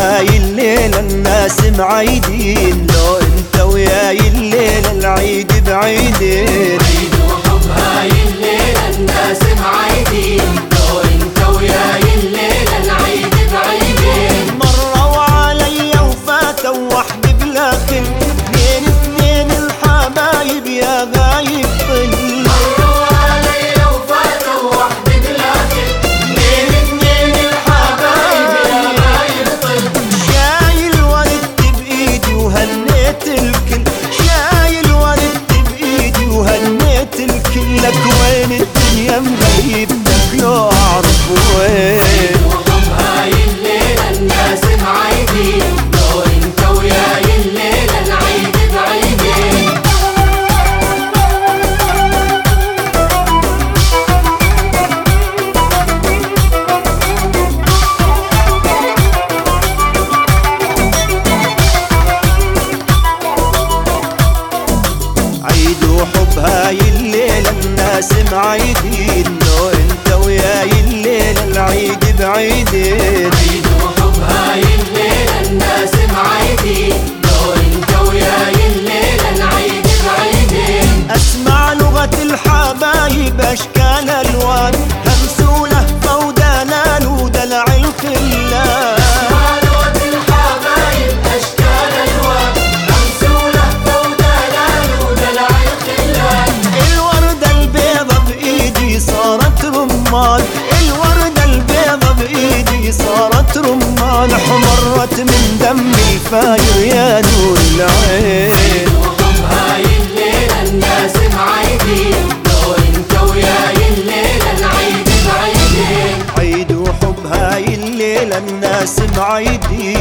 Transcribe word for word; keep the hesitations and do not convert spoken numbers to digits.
هاي الليلة الناس معيدين، لو انت وياي الليلة العيد بعيدين. عيد وحب هاي الليلة الناس معيدين، لو انت وياي الليلة العيد بعيدين. مروا عليا وفاتوا وحدي بلا خل، اثنين اثنين الحبايب يا غايب طل. مروا عليا وفاتوا وحدي بلا خل، اثنين اثنين الحبايب يا غايب طل. شايل ورد بايدي وهنيت الكل، شايل ورد بايدي وهنيت الكل. لك وين الدنيا مغيبتك لو اعرف وين. وحب هاي الليلة الناس معيدين، لو انت وياي الليلة العيد بعيدين. عيد وحب هاي الليلة الناس معيدين، لو انت وياي الليلة العيد بعيدين. عيد وحب هاي الليلة الناس معيدين، لو انت وياي الليلة العيد بعيدين. اسمع لغة الحبايب اشكال الوان، همس ولهفة ودلال ودلع الخلان. اسمع لغة الحبايب اشكال الوان، همس ولهفة ودلال ودلع الخلان. الوردة البيضة بايدي صارت رمان، الوردة البيضة بايدي صارت رمان. حمرت من دمي الفاير يا نور العين. وحب هاي الليلة الناس معيدين، لو انت وياي الليلة العيد بعيدين. عيد وحب هاي الليلة الناس معيدين.